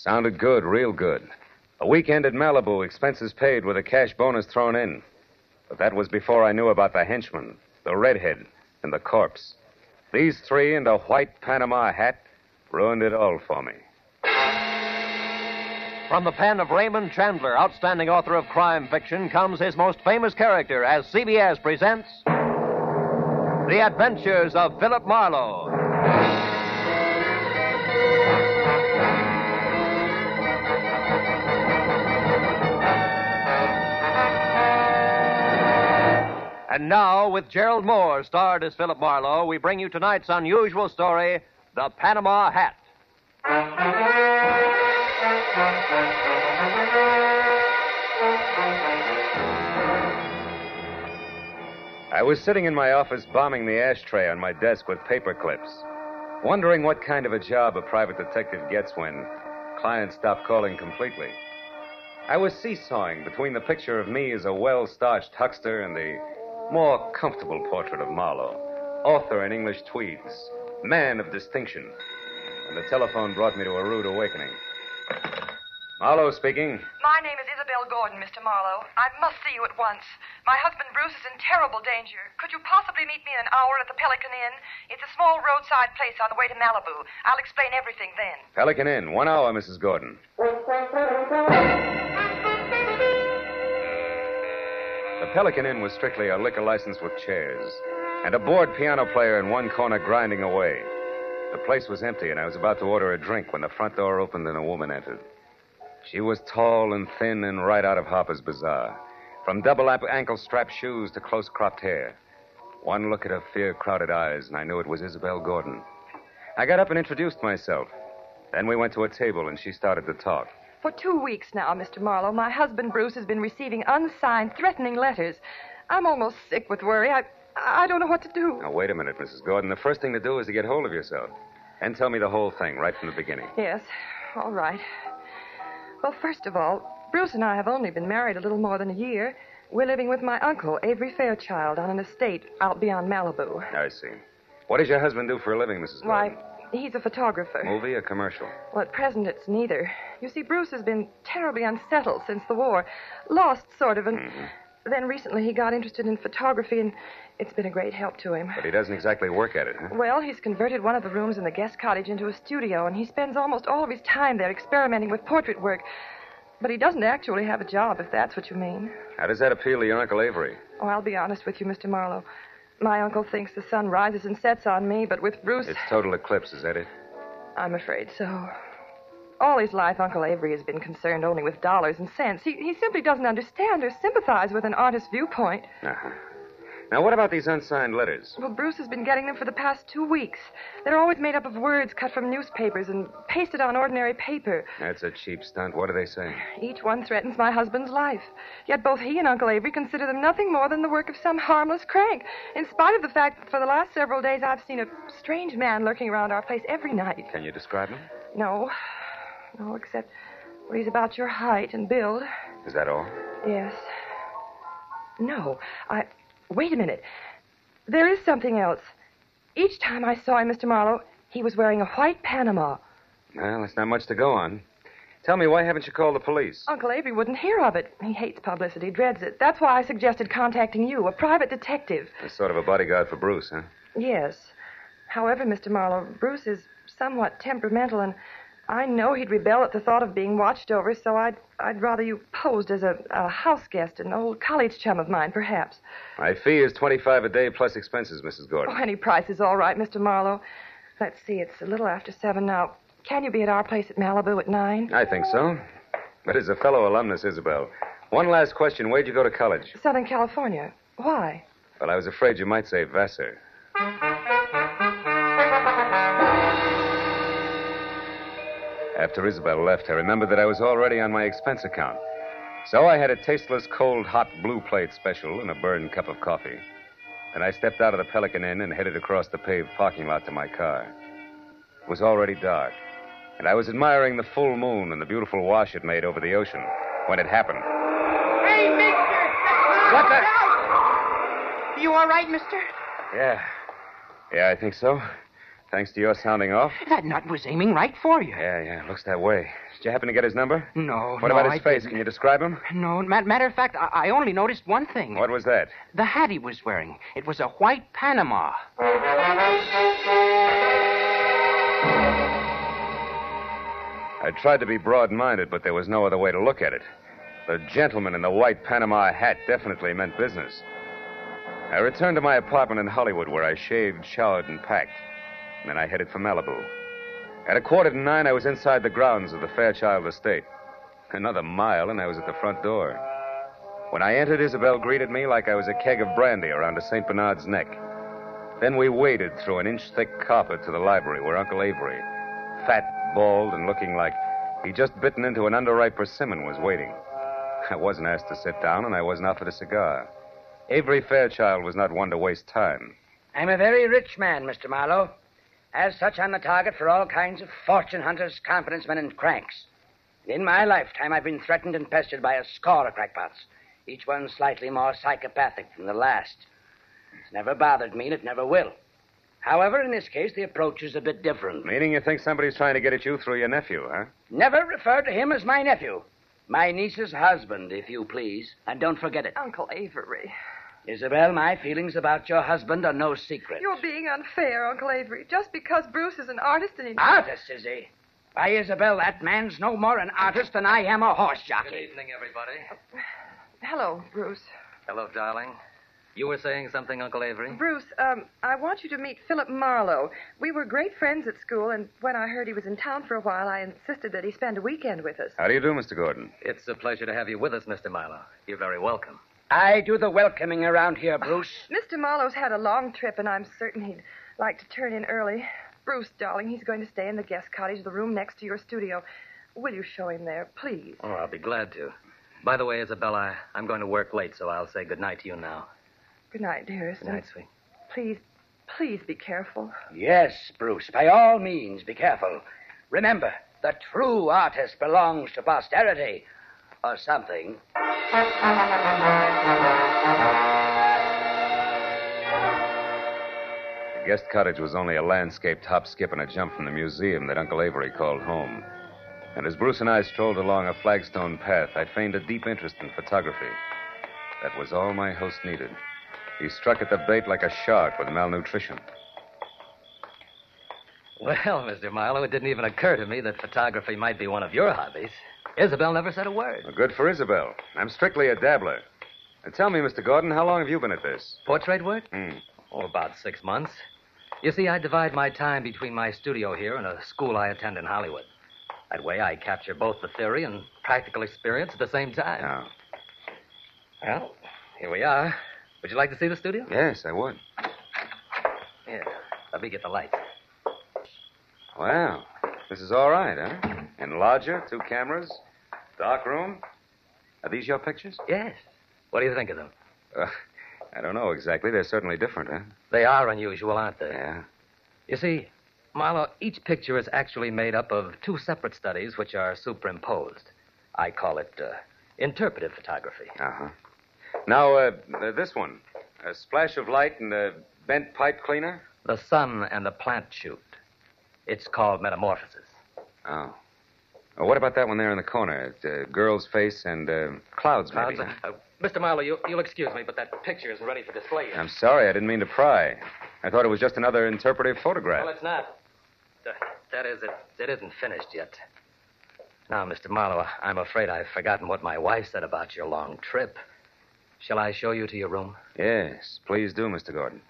Sounded good, real good. A weekend at Malibu, expenses paid with a cash bonus thrown in. But that was before I knew about the henchman, the redhead, and the corpse. These three and a white Panama hat ruined it all for me. From the pen of Raymond Chandler, outstanding author of crime fiction, comes his most famous character as CBS presents The Adventures of Philip Marlowe. And now, with Gerald Moore starred as Philip Marlowe, we bring you tonight's unusual story, The Panama Hat. I was sitting in my office bombing the ashtray on my desk with paper clips, wondering what kind of a job a private detective gets when clients stop calling completely. I was seesawing between the picture of me as a well-starched huckster and the more comfortable portrait of Marlowe, author in English tweeds, man of distinction, and the telephone brought me to a rude awakening. Marlowe speaking. My name is Isabel Gordon, Mr. Marlowe. I must see you at once. My husband Bruce is in terrible danger. Could you possibly meet me in an hour at the Pelican Inn? It's a small roadside place on the way to Malibu. I'll explain everything then. Pelican Inn, 1 hour, Mrs. Gordon. The Pelican Inn was strictly a liquor license with chairs, and a bored piano player in one corner grinding away. The place was empty, and I was about to order a drink when the front door opened and a woman entered. She was tall and thin and right out of Harper's Bazaar. From double ankle-strap shoes to close-cropped hair. One look at her fear-crowded eyes, and I knew it was Isabel Gordon. I got up and introduced myself. Then we went to a table, and she started to talk. For 2 weeks now, Mr. Marlowe, my husband Bruce has been receiving unsigned, threatening letters. I'm almost sick with worry. I don't know what to do. Now, wait a minute, Mrs. Gordon. The first thing to do is to get hold of yourself. And tell me the whole thing right from the beginning. Yes, all right. Well, first of all, Bruce and I have only been married a little more than a year. We're living with my uncle, Avery Fairchild, on an estate out beyond Malibu. I see. What does your husband do for a living, Mrs. Gordon? Why, he's a photographer. Movie or commercial? Well, at present, it's neither. You see, Bruce has been terribly unsettled since the war. Lost, sort of, and then recently he got interested in photography, and it's been a great help to him. But he doesn't exactly work at it, huh? Well, he's converted one of the rooms in the guest cottage into a studio, and he spends almost all of his time there experimenting with portrait work. But he doesn't actually have a job, if that's what you mean. How does that appeal to your Uncle Avery? Oh, I'll be honest with you, Mr. Marlowe. My uncle thinks the sun rises and sets on me, but with Bruce... It's total eclipse, is that it? I'm afraid so. All his life, Uncle Avery has been concerned only with dollars and cents. He simply doesn't understand or sympathize with an artist's viewpoint. Uh-huh. Now, what about these unsigned letters? Well, Bruce has been getting them for the past 2 weeks. They're always made up of words cut from newspapers and pasted on ordinary paper. That's a cheap stunt. What do they say? Each one threatens my husband's life. Yet both he and Uncle Avery consider them nothing more than the work of some harmless crank, in spite of the fact that for the last several days I've seen a strange man lurking around our place every night. Can you describe him? No, except well, he's about your height and build. Is that all? Yes. No, Wait a minute. There is something else. Each time I saw him, Mr. Marlowe, he was wearing a white Panama. Well, that's not much to go on. Tell me, why haven't you called the police? Uncle Avery wouldn't hear of it. He hates publicity, dreads it. That's why I suggested contacting you, a private detective. A sort of a bodyguard for Bruce, huh? Yes. However, Mr. Marlowe, Bruce is somewhat temperamental, and I know he'd rebel at the thought of being watched over, so I'd rather you posed as a house guest, an old college chum of mine, perhaps. My fee is $25 a day plus expenses, Mrs. Gordon. Oh, any price is all right, Mr. Marlowe. Let's see, it's a little after 7 now. Can you be at our place at Malibu at 9? I think so. But as a fellow alumnus, Isabel, one last question. Where'd you go to college? Southern California. Why? Well, I was afraid you might say Vassar. After Isabel left, I remembered that I was already on my expense account. So I had a tasteless, cold, hot blue plate special and a burned cup of coffee. Then I stepped out of the Pelican Inn and headed across the paved parking lot to my car. It was already dark, and I was admiring the full moon and the beautiful wash it made over the ocean when it happened. Hey, mister! What the... You all right, mister? Yeah, I think so. Thanks to your sounding off? That nut was aiming right for you. Yeah, looks that way. Did you happen to get his number? No. What about I his face? didn't. Can you describe him? No, matter of fact, I only noticed one thing. What was that? The hat he was wearing. It was a white Panama. I tried to be broad-minded, but there was no other way to look at it. The gentleman in the white Panama hat definitely meant business. I returned to my apartment in Hollywood, where I shaved, showered, and packed. And then I headed for Malibu. At 8:45, I was inside the grounds of the Fairchild estate. Another mile, and I was at the front door. When I entered, Isabel greeted me like I was a keg of brandy around a St. Bernard's neck. Then we waded through an inch-thick carpet to the library where Uncle Avery, fat, bald, and looking like he'd just bitten into an underripe persimmon, was waiting. I wasn't asked to sit down, and I wasn't offered a cigar. Avery Fairchild was not one to waste time. I'm a very rich man, Mr. Marlowe. As such, I'm the target for all kinds of fortune hunters, confidence men, and cranks. In my lifetime, I've been threatened and pestered by a score of crackpots, each one slightly more psychopathic than the last. It's never bothered me, and it never will. However, in this case, the approach is a bit different. Meaning you think somebody's trying to get at you through your nephew, huh? Never refer to him as my nephew. My niece's husband, if you please. And don't forget it. Uncle Avery. Isabel, my feelings about your husband are no secret. You're being unfair, Uncle Avery. Just because Bruce is an artist and he... Artist, is he? Why, Isabel, that man's no more an artist than I am a horse jockey. Good evening, everybody. Hello, Bruce. Hello, darling. You were saying something, Uncle Avery? Bruce, I want you to meet Philip Marlowe. We were great friends at school, and when I heard he was in town for a while, I insisted that he spend a weekend with us. How do you do, Mr. Gordon? It's a pleasure to have you with us, Mr. Marlowe. You're very welcome. I do the welcoming around here, Bruce. Mr. Marlowe's had a long trip, and I'm certain he'd like to turn in early. Bruce, darling, he's going to stay in the guest cottage, the room next to your studio. Will you show him there, please? Oh, I'll be glad to. By the way, Isabella, I'm going to work late, so I'll say goodnight to you now. Good night, dearest. Good night, sweet. Please be careful. Yes, Bruce, by all means, be careful. Remember, the true artist belongs to posterity. Or something. The guest cottage was only a landscaped hop, skip, and a jump from the museum that Uncle Avery called home. And as Bruce and I strolled along a flagstone path, I feigned a deep interest in photography. That was all my host needed. He struck at the bait like a shark with malnutrition. Well, Mr. Marlowe, it didn't even occur to me that photography might be one of your hobbies. Isabel never said a word. Well, good for Isabel. I'm strictly a dabbler. Now, tell me, Mr. Gordon, how long have you been at this? Portrait work? Oh, about 6 months. You see, I divide my time between my studio here and a school I attend in Hollywood. That way I capture both the theory and practical experience at the same time. Oh. Well, here we are. Would you like to see the studio? Yes, I would. Here, let me get the lights. Wow. This is all right, huh? Enlarger, 2 cameras, dark room. Are these your pictures? Yes. What do you think of them? I don't know exactly. They're certainly different, huh? They are unusual, aren't they? Yeah. You see, Marlowe, each picture is actually made up of 2 separate studies which are superimposed. I call it interpretive photography. Uh-huh. Now, this one. A splash of light and a bent pipe cleaner? The sun and the plant shoot. It's called metamorphosis. Oh. Well, what about that one there in the corner? A girl's face and clouds, maybe. Clouds? Mr. Marlowe, you'll excuse me, but that picture isn't ready for display yet. I'm sorry. I didn't mean to pry. I thought it was just another interpretive photograph. Well, it's not. That is, it isn't finished yet. Now, Mr. Marlowe, I'm afraid I've forgotten what my wife said about your long trip. Shall I show you to your room? Yes, please do, Mr. Gordon.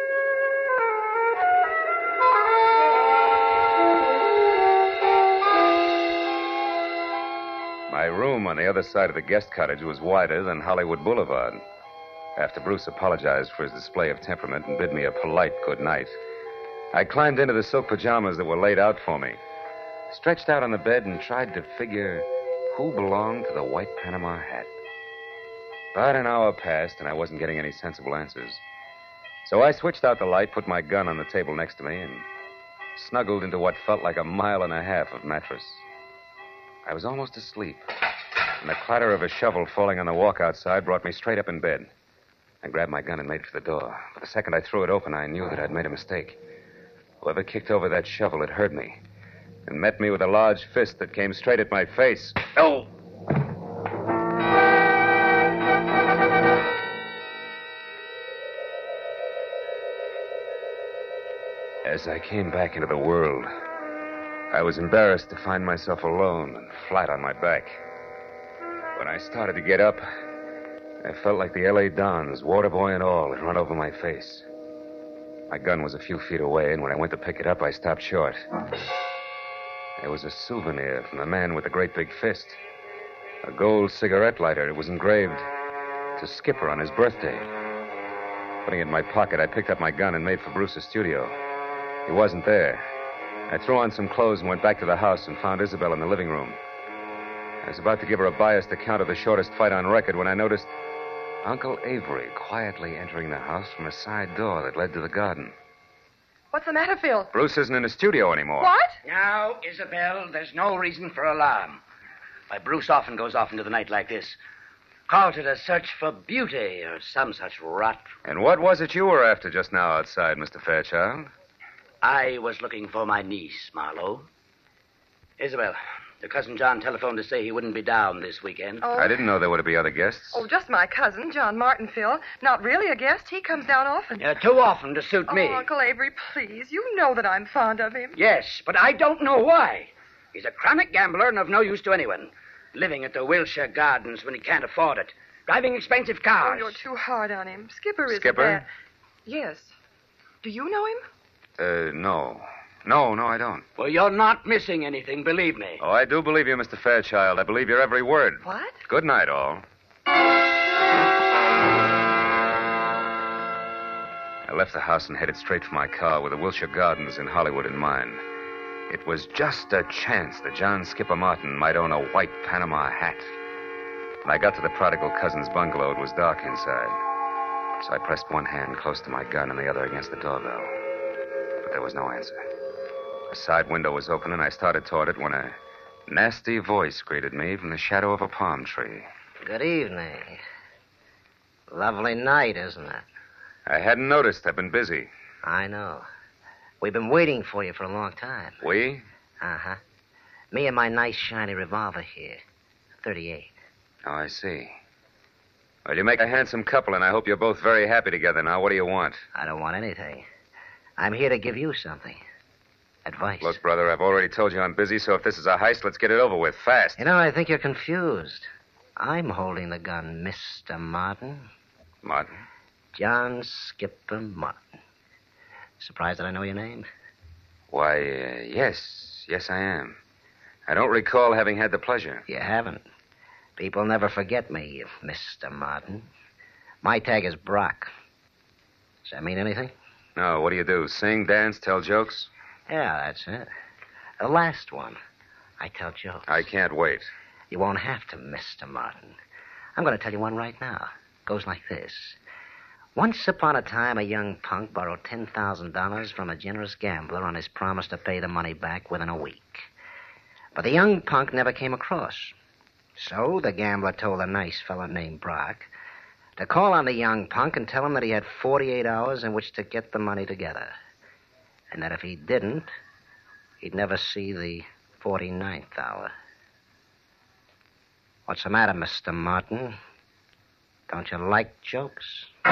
My room on the other side of the guest cottage was wider than Hollywood Boulevard. After Bruce apologized for his display of temperament and bid me a polite good night, I climbed into the silk pajamas that were laid out for me, stretched out on the bed, and tried to figure who belonged to the white Panama hat. But an hour passed, and I wasn't getting any sensible answers. So I switched out the light, put my gun on the table next to me, and snuggled into what felt like 1.5 miles of mattress. I was almost asleep, and the clatter of a shovel falling on the walk outside brought me straight up in bed. I grabbed my gun and made for the door. But the second I threw it open, I knew that I'd made a mistake. Whoever kicked over that shovel had heard me and met me with a large fist that came straight at my face. Oh! As I came back into the world, I was embarrassed to find myself alone and flat on my back. When I started to get up, I felt like the L.A. Dons, water boy and all, had run over my face. My gun was a few feet away, and when I went to pick it up, I stopped short. There was a souvenir from the man with the great big fist. A gold cigarette lighter. It was engraved to Skipper on his birthday. Putting it in my pocket, I picked up my gun and made for Bruce's studio. He wasn't there. I threw on some clothes and went back to the house and found Isabel in the living room. I was about to give her a biased account of the shortest fight on record when I noticed Uncle Avery quietly entering the house from a side door that led to the garden. What's the matter, Phil? Bruce isn't in the studio anymore. What? Now, Isabel, there's no reason for alarm. Why, Bruce often goes off into the night like this. Calls it a search for beauty or some such rot. And what was it you were after just now outside, Mr. Fairchild? I was looking for my niece, Marlowe. Isabel, your cousin John telephoned to say he wouldn't be down this weekend. Oh. I didn't know there were to be other guests. Oh, just my cousin, John Martin, Phil. Not really a guest. He comes down often. Yeah, too often to suit me. Oh, Uncle Avery, please. You know that I'm fond of him. Yes, but I don't know why. He's a chronic gambler and of no use to anyone. Living at the Wilshire Gardens when he can't afford it. Driving expensive Oh, cars. you're too hard on him. Skipper isn't Skipper? bad. Yes. Do you know him? No. No, I don't. Well, you're not missing anything, believe me. Oh, I do believe you, Mr. Fairchild. I believe your every word. What? Good night, all. I left the house and headed straight for my car with the Wilshire Gardens in Hollywood in mind. It was just a chance that John Skipper Martin might own a white Panama hat. When I got to the prodigal cousin's bungalow, it was dark inside. So I pressed one hand close to my gun and the other against the doorbell. But there was no answer. A side window was open, and I started toward it when a nasty voice greeted me from the shadow of a palm tree. Good evening. Lovely night, isn't it? I hadn't noticed. I've been busy. I know. We've been waiting for you for a long time. We? Uh-huh. Me and my nice shiny revolver here. 38. Oh, I see. Well, you make a handsome couple, and I hope you're both very happy together now. What do you want? I don't want anything. I'm here to give you something. Advice. Look, brother, I've already told you I'm busy, so if this is a heist, let's get it over with, fast. You know, I think you're confused. I'm holding the gun, Mr. Martin. Martin? John Skipper Martin. Surprised that I know your name? Why, yes. Yes, I am. I don't recall having had the pleasure. You haven't. People never forget me, Mr. Martin. My tag is Brock. Does that mean anything? No, what do? Sing, dance, tell jokes? Yeah, that's it. The last one. I tell jokes. I can't wait. You won't have to, Mr. Martin. I'm going to tell you one right now. Goes like this. Once upon a time, a young punk borrowed $10,000 from a generous gambler on his promise to pay the money back within a week. But the young punk never came across. So the gambler told a nice fellow named Brock to call on the young punk and tell him that he had 48 hours in which to get the money together. And that if he didn't, he'd never see the 49th hour. What's the matter, Mr. Martin? Don't you like jokes?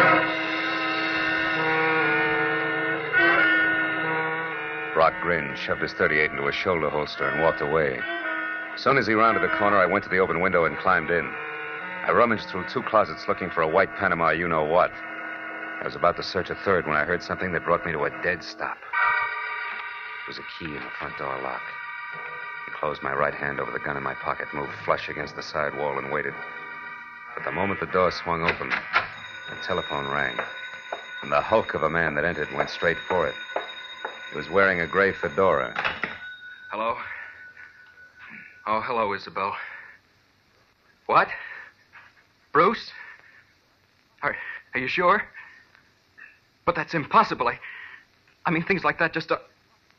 Brock grinned, shoved his 38 into a shoulder holster, and walked away. As soon as he rounded the corner, I went to the open window and climbed in. I rummaged through 2 closets looking for a white Panama you-know-what. I was about to search a third when I heard something that brought me to a dead stop. It was a key in the front door lock. I closed my right hand over the gun in my pocket, moved flush against the side wall, and waited. But the moment the door swung open, the telephone rang. And the hulk of a man that entered went straight for it. He was wearing a gray fedora. Hello? Oh, hello, Isabel. What? Bruce? Are you sure? But that's impossible. I mean, things like that just don't...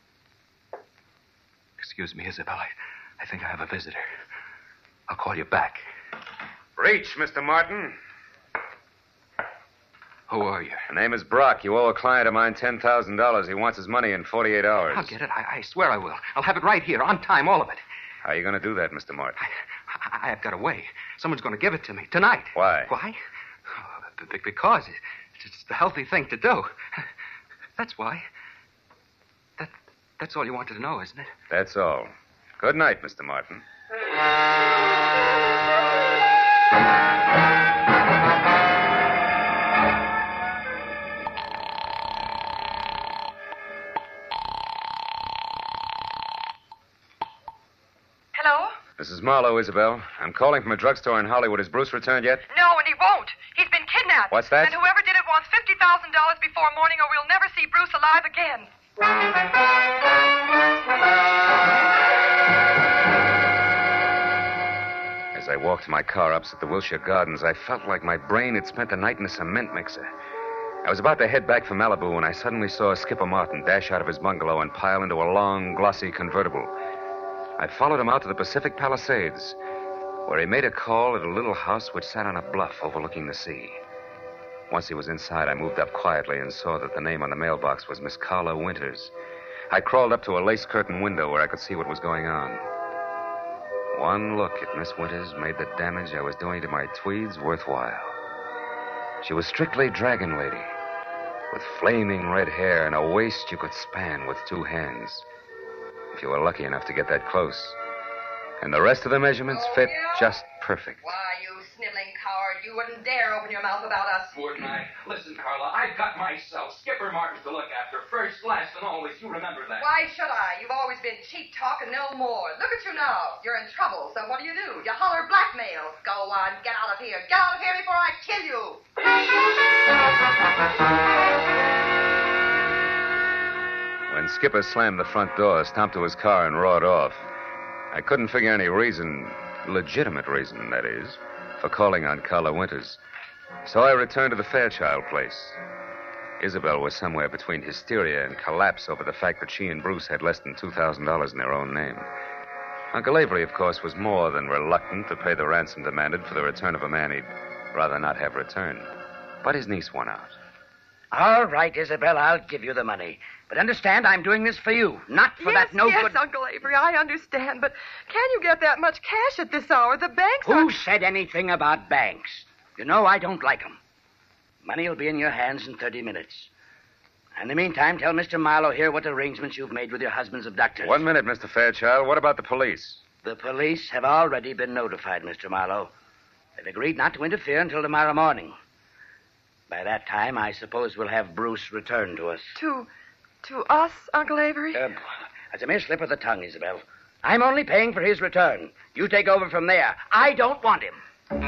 Excuse me, Isabel. I think I have a visitor. I'll call you back. Reach, Mr. Martin. Who are you? The name is Brock. You owe a client of mine $10,000. He wants his money in 48 hours. I'll get it. I swear I will. I'll have it right here, on time, all of it. How are you going to do that, Mr. Martin? I've got a way. Someone's going to give it to me tonight. Why? Why? Because it's the healthy thing to do. That's why. That's all you wanted to know, isn't it? That's all. Good night, Mr. Martin. Hello? This is Marlowe, Isabel. I'm calling from a drugstore in Hollywood. Has Bruce returned yet? No, and he won't. He's been kidnapped. What's that? And whoever did it wants $50,000 before morning, or we'll never see Bruce alive again. As I walked to my car opposite the Wilshire Gardens, I felt like my brain had spent the night in a cement mixer. I was about to head back for Malibu when I suddenly saw Skipper Martin dash out of his bungalow and pile into a long, glossy convertible. I followed him out to the Pacific Palisades, where he made a call at a little house which sat on a bluff overlooking the sea. Once he was inside, I moved up quietly and saw that the name on the mailbox was Miss Carla Winters. I crawled up to a lace curtain window where I could see what was going on. One look at Miss Winters made the damage I was doing to my tweeds worthwhile. She was strictly Dragon Lady, with flaming red hair and a waist you could span with two hands, if you were lucky enough to get that close. And the rest of the measurements fit just perfect. Why, you sniveling coward, you wouldn't dare open your mouth about us. Wouldn't I? Listen, Carla, I've got myself Skipper Martin to look after. First, last, and always. You remember that. Why should I? You've always been cheap talk and no more. Look at you now. You're in trouble, so what do? You holler blackmail. Go on, get out of here. Get out of here before I kill you. When Skipper slammed the front door, stomped to his car, and roared off, I couldn't figure any reason, legitimate reason, that is, for calling on Carla Winters. So I returned to the Fairchild place. Isabel was somewhere between hysteria and collapse over the fact that she and Bruce had less than $2,000 in their own name. Uncle Avery, of course, was more than reluctant to pay the ransom demanded for the return of a man he'd rather not have returned. But his niece won out. All right, Isabel, I'll give you the money. But understand, I'm doing this for you, not for that no good... Yes, Uncle Avery, I understand. But can you get that much cash at this hour? The banks are... Who said anything about banks? You know I don't like them. Money will be in your hands in 30 minutes. In the meantime, tell Mr. Marlowe here what arrangements you've made with your husband's abductors. 1 minute, Mr. Fairchild. What about the police? The police have already been notified, Mr. Marlowe. They've agreed not to interfere until tomorrow morning. By that time, I suppose we'll have Bruce return to us. To us, Uncle Avery? As a mere slip of the tongue, Isabel. I'm only paying for his return. You take over from there. I don't want him.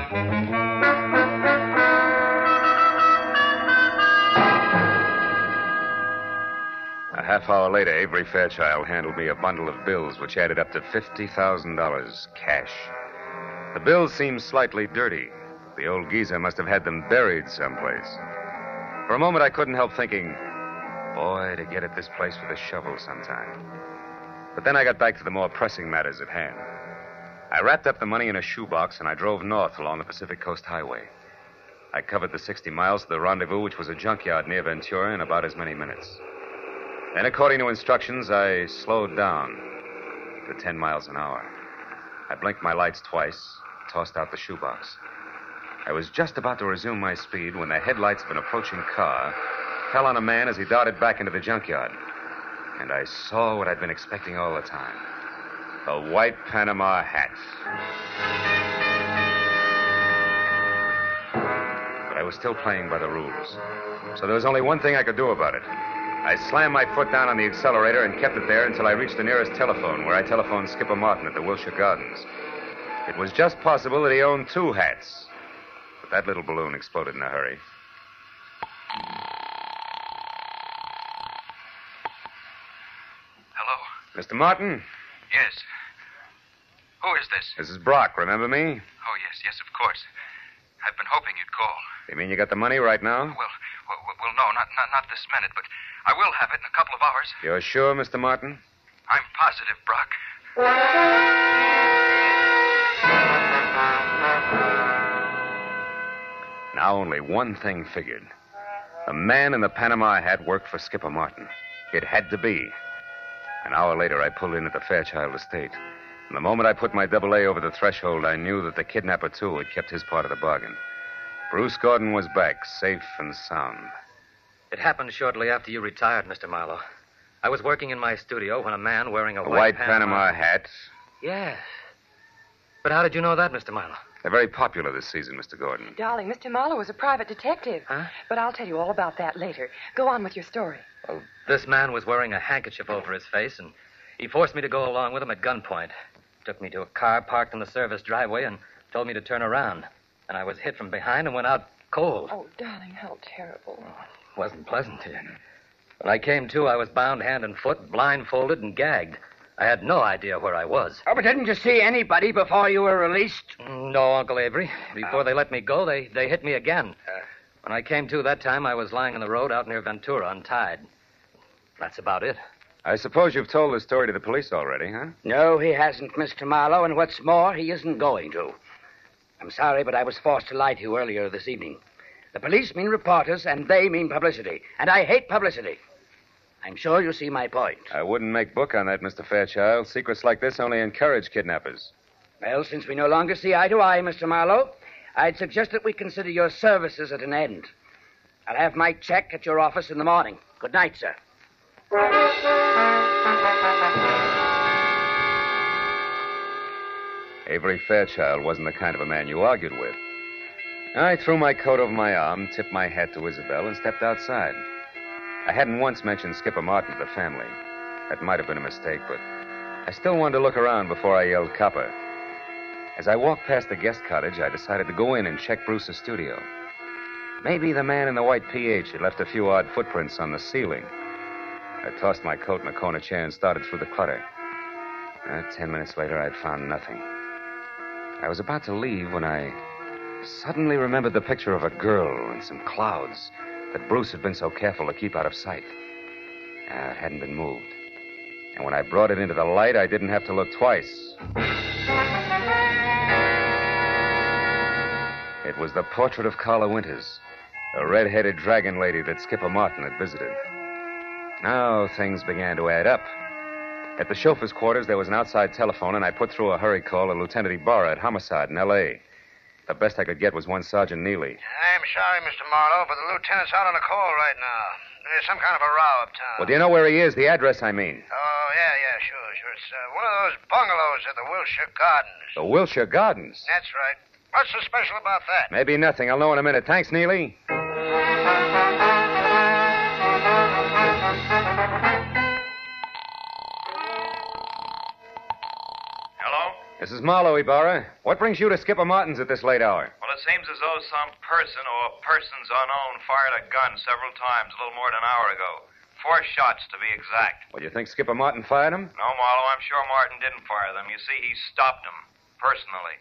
A half hour later, Avery Fairchild handed me a bundle of bills which added up to $50,000 cash. The bills seemed slightly dirty. The old geezer must have had them buried someplace. For a moment, I couldn't help thinking, boy, to get at this place with a shovel sometime. But then I got back to the more pressing matters at hand. I wrapped up the money in a shoebox and I drove north along the Pacific Coast Highway. I covered the 60 miles to the rendezvous, which was a junkyard near Ventura, in about as many minutes. Then, according to instructions, I slowed down to 10 miles an hour. I blinked my lights twice, tossed out the shoebox. I was just about to resume my speed when the headlights of an approaching car fell on a man as he darted back into the junkyard. And I saw what I'd been expecting all the time. The white Panama hat. But I was still playing by the rules. So there was only one thing I could do about it. I slammed my foot down on the accelerator and kept it there until I reached the nearest telephone, where I telephoned Skipper Martin at the Wilshire Gardens. It was just possible that he owned two hats. But that little balloon exploded in a hurry. Hello? Mr. Martin? Yes. Who is this? This is Brock, remember me? Oh, yes, of course. I've been hoping you'd call. You mean you got the money right now? Well, no, not this minute, but I will have it in a couple of hours. You're sure, Mr. Martin? I'm positive, Brock. Now only one thing figured. The man in the Panama hat worked for Skipper Martin. It had to be. An hour later, I pulled in at the Fairchild estate. And the moment I put my AA over the threshold, I knew that the kidnapper, too, had kept his part of the bargain. Bruce Gordon was back, safe and sound. It happened shortly after you retired, Mr. Marlowe. I was working in my studio when a man wearing a white Panama hat. Yes. But how did you know that, Mr. Marlowe? They're very popular this season, Mr. Gordon. Darling, Mr. Marlowe was a private detective. Huh? But I'll tell you all about that later. Go on with your story. Well, this man was wearing a handkerchief over his face, and he forced me to go along with him at gunpoint. Took me to a car parked in the service driveway and told me to turn around. And I was hit from behind and went out cold. Oh, darling, how terrible. It wasn't pleasant. When I came to, I was bound hand and foot, blindfolded, and gagged. I had no idea where I was. Oh, but didn't you see anybody before you were released? No, Uncle Avery. Before they let me go, they hit me again. When I came to that time, I was lying on the road out near Ventura, untied. That's about it. I suppose you've told the story to the police already, huh? No, he hasn't, Mr. Marlowe, and what's more, he isn't going to. I'm sorry, but I was forced to lie to you earlier this evening. The police mean reporters, and they mean publicity. And I hate publicity. I'm sure you see my point. I wouldn't make book on that, Mr. Fairchild. Secrets like this only encourage kidnappers. Well, since we no longer see eye to eye, Mr. Marlowe, I'd suggest that we consider your services at an end. I'll have my check at your office in the morning. Good night, sir. Avery Fairchild wasn't the kind of a man you argued with. I threw my coat over my arm, tipped my hat to Isabel, and stepped outside. I hadn't once mentioned Skipper Martin to the family. That might have been a mistake, but I still wanted to look around before I yelled copper. As I walked past the guest cottage, I decided to go in and check Bruce's studio. Maybe the man in the white PH had left a few odd footprints on the ceiling. I tossed my coat in a corner chair and started through the clutter. 10 minutes later, I'd found nothing. I was about to leave when I suddenly remembered the picture of a girl in some clouds that Bruce had been so careful to keep out of sight. It hadn't been moved. And when I brought it into the light, I didn't have to look twice. It was the portrait of Carla Winters, a red-headed dragon lady that Skipper Martin had visited. Now things began to add up. At the chauffeur's quarters, there was an outside telephone, and I put through a hurry call to Lieutenant Ibarra at Homicide in L.A. The best I could get was one Sergeant Neely. I'm sorry, Mr. Marlowe, but the lieutenant's out on a call right now. There's some kind of a row uptown. Well, do you know where he is? The address, I mean. Oh, yeah, sure. It's one of those bungalows at the Wilshire Gardens. The Wilshire Gardens? That's right. What's so special about that? Maybe nothing. I'll know in a minute. Thanks, Neely. This is Marlowe, Ibarra. What brings you to Skipper Martin's at this late hour? Well, it seems as though some person or persons unknown fired a gun several times a little more than an hour ago. 4 shots, to be exact. Well, you think Skipper Martin fired them? No, Marlowe, I'm sure Martin didn't fire them. You see, he stopped them, personally.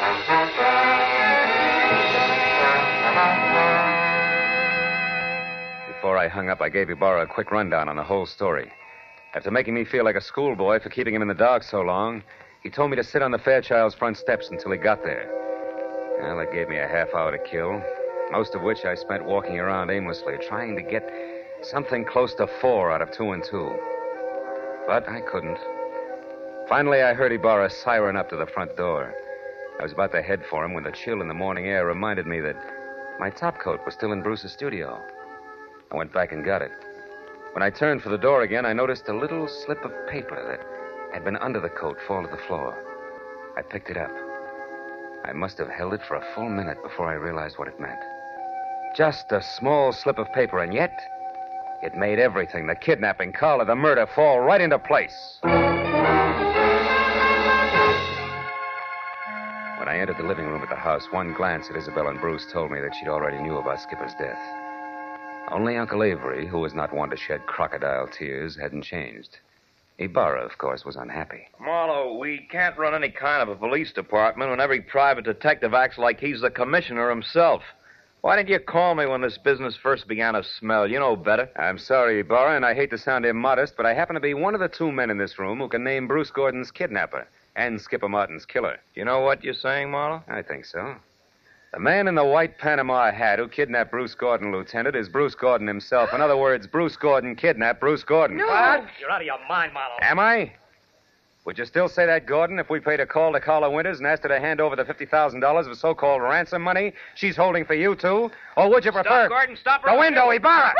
Before I hung up, I gave Ibarra a quick rundown on the whole story. After making me feel like a schoolboy for keeping him in the dark so long, he told me to sit on the Fairchild's front steps until he got there. Well, that gave me a half hour to kill, most of which I spent walking around aimlessly, trying to get something close to 4 out of 2 and 2. But I couldn't. Finally, I heard Ibarra siren up to the front door. I was about to head for him when the chill in the morning air reminded me that my topcoat was still in Bruce's studio. I went back and got it. When I turned for the door again, I noticed a little slip of paper that had been under the coat fall to the floor. I picked it up. I must have held it for a full minute before I realized what it meant. Just a small slip of paper, and yet it made everything, the kidnapping, Carla, the murder, fall right into place. When I entered the living room at the house, one glance at Isabel and Bruce told me that she'd already knew about Skipper's death. Only Uncle Avery, who was not one to shed crocodile tears, hadn't changed. Ibarra, of course, was unhappy. Marlowe, we can't run any kind of a police department when every private detective acts like he's the commissioner himself. Why didn't you call me when this business first began to smell? You know better. I'm sorry, Ibarra, and I hate to sound immodest, but I happen to be one of the 2 men in this room who can name Bruce Gordon's kidnapper and Skipper Martin's killer. You know what you're saying, Marlowe? I think so. The man in the white Panama hat who kidnapped Bruce Gordon, Lieutenant, is Bruce Gordon himself. In other words, Bruce Gordon kidnapped Bruce Gordon. No. What? You're out of your mind, Marlowe. Am I? Would you still say that, Gordon, if we paid a call to Carla Winters and asked her to hand over the $50,000 of so-called ransom money she's holding for you two? Or would you prefer... Stop, Gordon, stop. The window, Ibarra!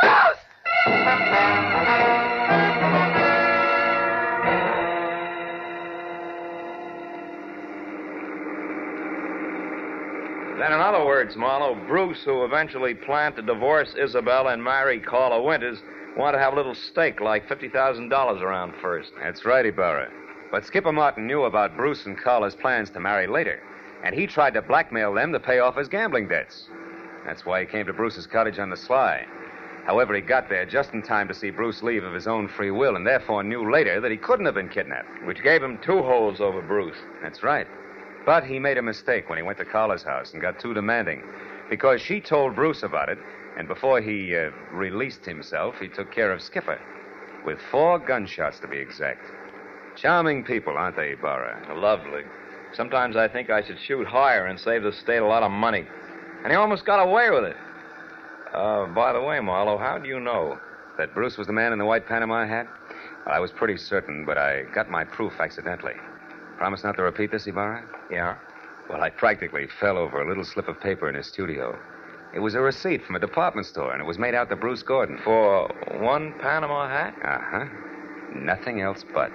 Then, in other words, Marlowe, Bruce, who eventually planned to divorce Isabel and marry Carla Winters, wanted to have a little stake, like $50,000 around first. That's right, Ibarra. But Skipper Martin knew about Bruce and Carla's plans to marry later, and he tried to blackmail them to pay off his gambling debts. That's why he came to Bruce's cottage on the sly. However, he got there just in time to see Bruce leave of his own free will, and therefore knew later that he couldn't have been kidnapped. Which gave him 2 holes over Bruce. That's right. But he made a mistake when he went to Carla's house and got too demanding, because she told Bruce about it, and before he released himself, he took care of Skipper, with 4 gunshots to be exact. Charming people, aren't they, Ibarra? Lovely. Sometimes I think I should shoot higher and save the state a lot of money. And he almost got away with it. By the way, Marlowe, how do you know? That Bruce was the man in the white Panama hat? I was pretty certain, but I got my proof accidentally. Promise not to repeat this, Ibarra? Yeah? Well, I practically fell over a little slip of paper in his studio. It was a receipt from a department store, and it was made out to Bruce Gordon. For 1 Panama hat? Uh-huh. Nothing else but.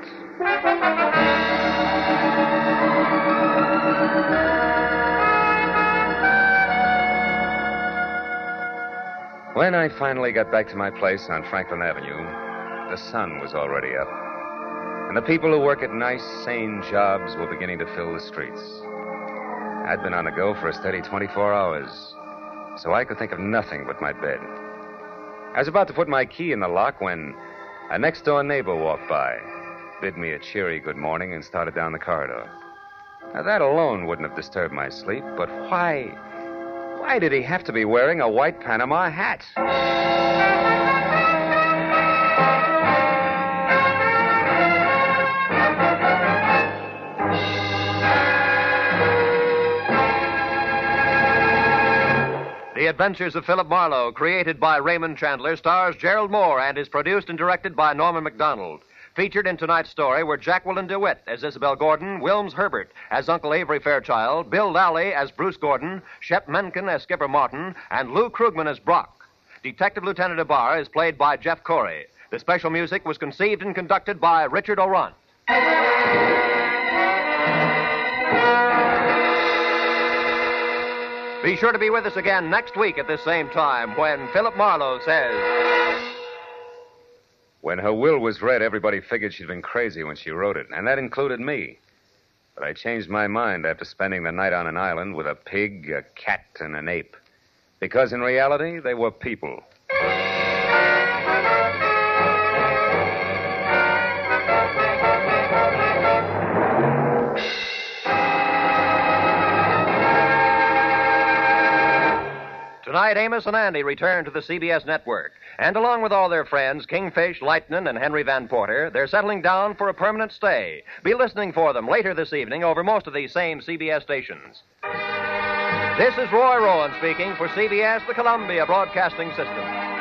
When I finally got back to my place on Franklin Avenue, the sun was already up. And the people who work at nice, sane jobs were beginning to fill the streets. I'd been on the go for a steady 24 hours, so I could think of nothing but my bed. I was about to put my key in the lock when a next-door neighbor walked by, bid me a cheery good morning, and started down the corridor. Now, that alone wouldn't have disturbed my sleep, but why did he have to be wearing a white Panama hat? The Adventures of Philip Marlowe, created by Raymond Chandler, stars Gerald Moore and is produced and directed by Norman MacDonald. Featured in tonight's story were Jacqueline DeWitt as Isabel Gordon, Wilms Herbert as Uncle Avery Fairchild, Bill Lally as Bruce Gordon, Shep Menken as Skipper Martin, and Lou Krugman as Brock. Detective Lieutenant Ibarra is played by Jeff Corey. The special music was conceived and conducted by Richard O'Runt. Be sure to be with us again next week at this same time when Philip Marlowe says... When her will was read, everybody figured she'd been crazy when she wrote it, and that included me. But I changed my mind after spending the night on an island with a pig, a cat, and an ape. Because in reality, they were people. Tonight, Amos and Andy return to the CBS network. And along with all their friends, Kingfish, Lightnin, and Henry Van Porter, they're settling down for a permanent stay. Be listening for them later this evening over most of these same CBS stations. This is Roy Rowan speaking for CBS, the Columbia Broadcasting System.